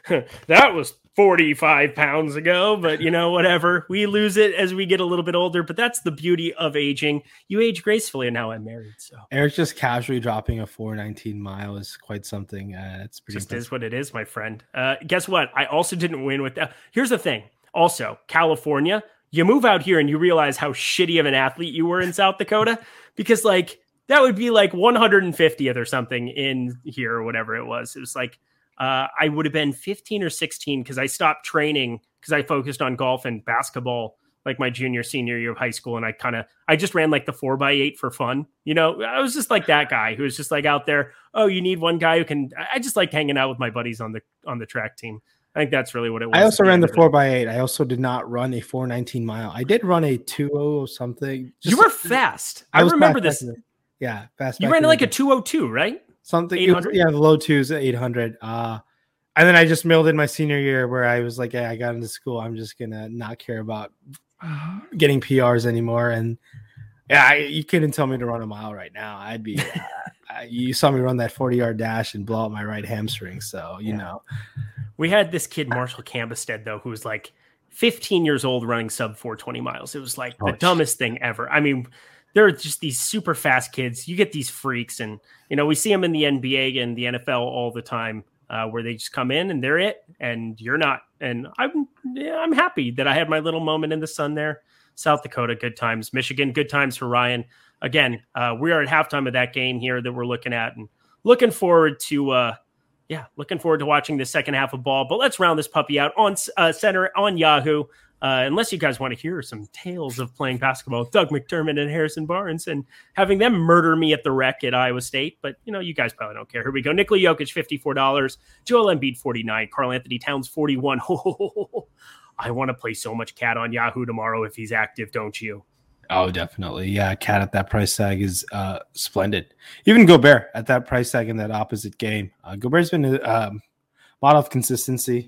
that was forty-five pounds ago, but you know, whatever. We lose it as we get a little bit older, but that's the beauty of aging. You age gracefully, and now I'm married. So Eric just casually dropping a four nineteen mile is quite something. Uh, it's pretty just impressive. is what it is, my friend. Uh, guess what? I also didn't win with that. Here's the thing. Also, California, you move out here and you realize how shitty of an athlete you were in South Dakota, because like that would be like one hundred fiftieth or something in here or whatever it was. It was like uh, I would have been fifteen or sixteen because I stopped training because I focused on golf and basketball like my junior, senior year of high school. And I kind of, I just ran like the four by eight for fun. You know, I was just like that guy who was just like out there. Oh, you need one guy who can, I just like hanging out with my buddies on the, on the track team. I think that's really what it was. I also ran the four by eight. I also did not run a four nineteen mile. I did run a two oh something. Just, you were fast. I, I remember this. The, yeah, fast. You ran like a two oh two, right? Something. Was, yeah, the low twos, eight hundred. Uh, and then I just mailed in my senior year where I was like, hey, I got into school. I'm just gonna not care about getting P Rs anymore. And yeah, I, you couldn't tell me to run a mile right now. I'd be. uh, you saw me run that forty yard dash and blow out my right hamstring. So you yeah. know. We had this kid, Marshall Cambestead, though, who was like fifteen years old running sub four twenty miles. It was like the oh, dumbest thing ever. I mean, there are just these super fast kids. You get these freaks, and, you know, we see them in the N B A and the N F L all the time uh, where they just come in and they're it, and you're not. And I'm, yeah, I'm happy that I had my little moment in the sun there. South Dakota, good times. Michigan, good times for Ryan. Again, uh, we are at halftime of that game here that we're looking at, and looking forward to uh, – Yeah, looking forward to watching the second half of ball. But let's round this puppy out on uh, center on Yahoo. Uh, unless you guys want to hear some tales of playing basketball with Doug McDermott and Harrison Barnes and having them murder me at the rec at Iowa State. But, you know, you guys probably don't care. Here we go. Nikola Jokic, fifty-four dollars. Joel Embiid, forty-nine dollars. Karl Anthony Towns, forty-one dollars. I want to play so much Cat on Yahoo tomorrow if he's active, don't you? Oh, definitely. Yeah, Cat at that price tag is uh, splendid. Even Gobert at that price tag in that opposite game. Uh, Gobert's been a um, lot of consistency.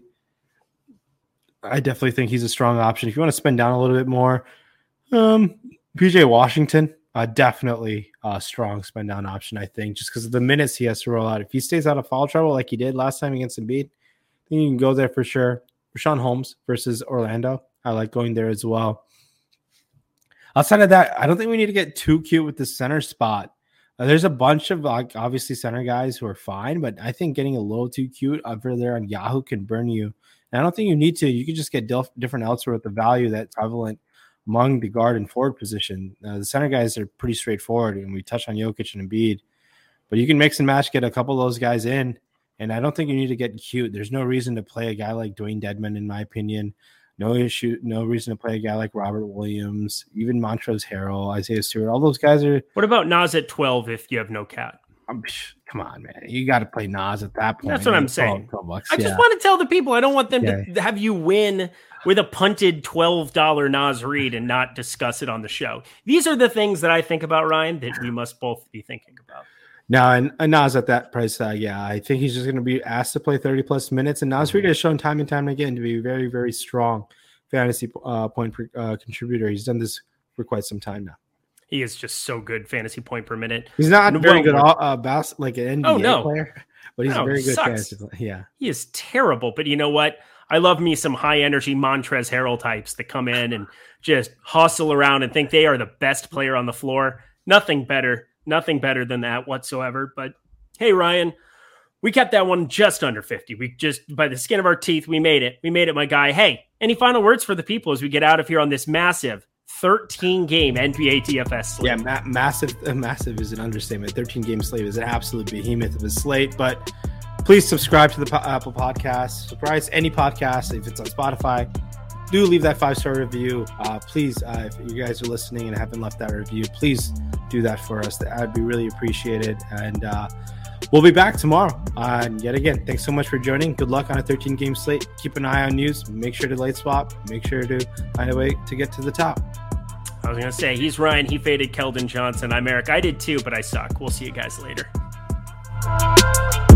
I definitely think he's a strong option. If you want to spend down a little bit more, um, P J Washington, uh, definitely a strong spend down option, I think, just because of the minutes he has to roll out. If he stays out of foul trouble like he did last time against Embiid, I think you can go there for sure. Rashawn Holmes versus Orlando. I like going there as well. Outside of that, I don't think we need to get too cute with the center spot. Uh, there's a bunch of like obviously center guys who are fine, but I think getting a little too cute over there on Yahoo can burn you. And I don't think you need to. You can just get dif- different elsewhere with the value that's prevalent among the guard and forward position. Uh, the center guys are pretty straightforward, and we touch on Jokic and Embiid. But you can mix and match, get a couple of those guys in, and I don't think you need to get cute. There's no reason to play a guy like Dwayne Dedmon, in my opinion. No issue, no reason to play a guy like Robert Williams, even Montrezl Harrell, Isaiah Stewart. All those guys are. What about Nas at twelve if you have no cat? I'm, come on, man. You got to play Nas at that point. That's what I'm saying. twelve bucks. I yeah. just want to tell the people I don't want them yeah. to have you win with a punted twelve dollars Nas read and not discuss it on the show. These are the things that I think about, Ryan, that we must both be thinking about. No, and, and Nas at that price tag, yeah, I think he's just going to be asked to play thirty plus minutes. And Nas Reed has shown time and time again to be a very, very strong fantasy uh, point per, uh, contributor. He's done this for quite some time now. He is just so good fantasy point per minute. He's not no, very good, more. uh, bas- like an N B A oh, no. player, but he's no, a very good sucks. fantasy player. Yeah, he is terrible. But you know what? I love me some high energy Montrezl Harrell types that come in and just hustle around and think they are the best player on the floor. Nothing better, nothing better than that whatsoever. But hey, Ryan, we kept that one just under fifty. We just, by the skin of our teeth, we made it. We made it, my guy. Hey, any final words for the people as we get out of here on this massive thirteen game N B A D F S slate? Yeah, ma- massive, uh, massive is an understatement. thirteen game slate is an absolute behemoth of a slate. But please subscribe to the po- Apple Podcast. Surprise any podcast if it's on Spotify. Do leave that five star review. Uh, please, uh, if you guys are listening and haven't left that review, please do that for us. That'd be really appreciated. And uh, we'll be back tomorrow. Uh, and yet again, thanks so much for joining. Good luck on a thirteen game slate. Keep an eye on news. Make sure to late swap. Make sure to find a way to get to the top. I was going to say, he's Ryan. He faded Keldon Johnson. I'm Eric. I did too, but I suck. We'll see you guys later.